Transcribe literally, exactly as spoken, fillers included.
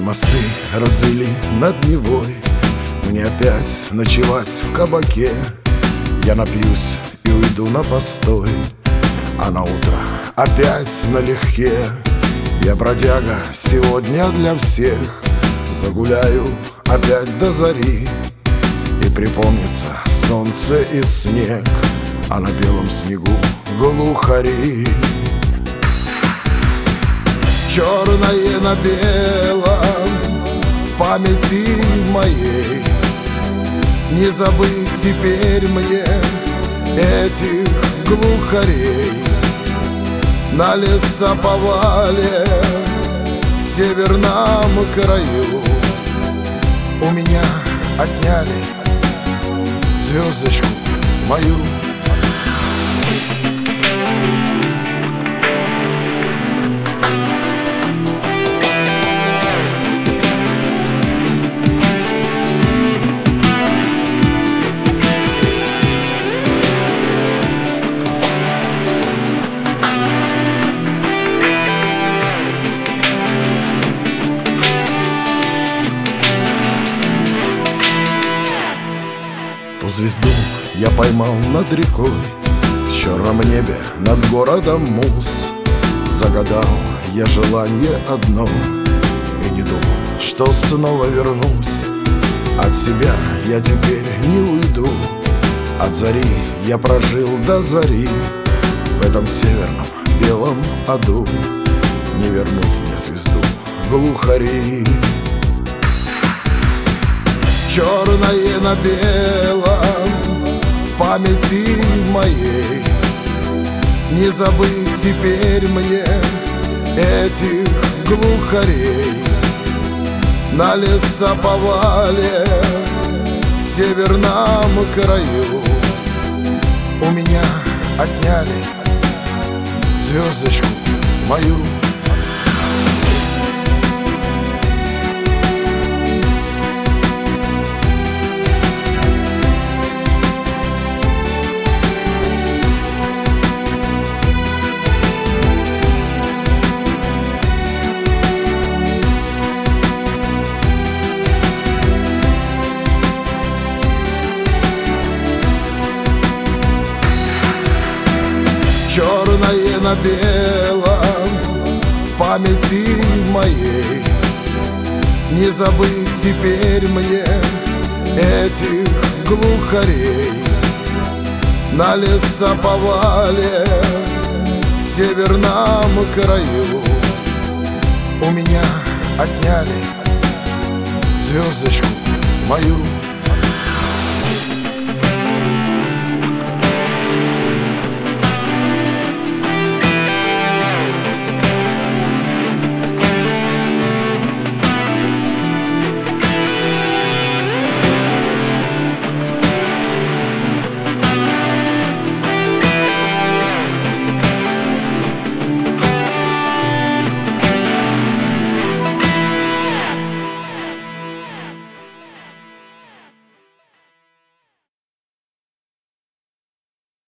Мосты развели над Невой, мне опять ночевать в кабаке. Я напьюсь и уйду на постой, а на утро опять налегке. Я бродяга сегодня для всех, загуляю опять до зари. И припомнится солнце и снег, а на белом снегу глухари. Черное на белом в памяти моей, не забыть теперь мне этих глухарей. На лесоповале в северном краю у меня отняли звездочку мою. Ту звезду я поймал над рекой, в черном небе над городом Муз. Загадал я желание одно и не думал, что снова вернусь. От себя я теперь не уйду, от зари я прожил до зари. В этом северном белом аду не вернуть мне звезду глухари. Черное на белом в памяти моей, не забыть теперь мне этих глухарей. На лесоповале в северном краю у меня отняли звездочку мою. Черное на белом в памяти моей, не забыть теперь мне этих глухарей. На лесоповале в северном краю у меня отняли звездочку мою.